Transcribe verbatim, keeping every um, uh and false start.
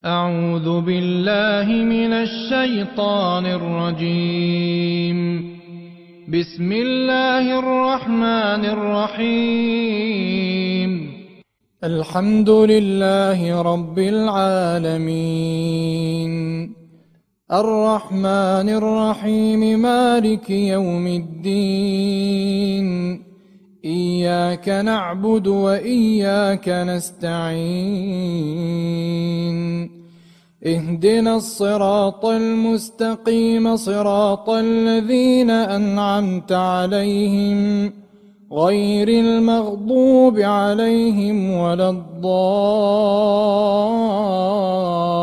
أعوذ بالله من الشيطان الرجيم. بسم الله الرحمن الرحيم. الحمد لله رب العالمين، الرحمن الرحيم، مالك يوم الدين، إياك نعبد وإياك نستعين، اهدنا الصراط المستقيم، صراط الذين أنعمت عليهم غير المغضوب عليهم ولا الضالين.